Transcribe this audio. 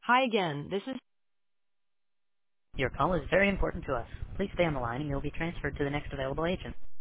Hi again, this is... Your call is very important to us. Please stay on the line and you'll be transferred to the next available agent.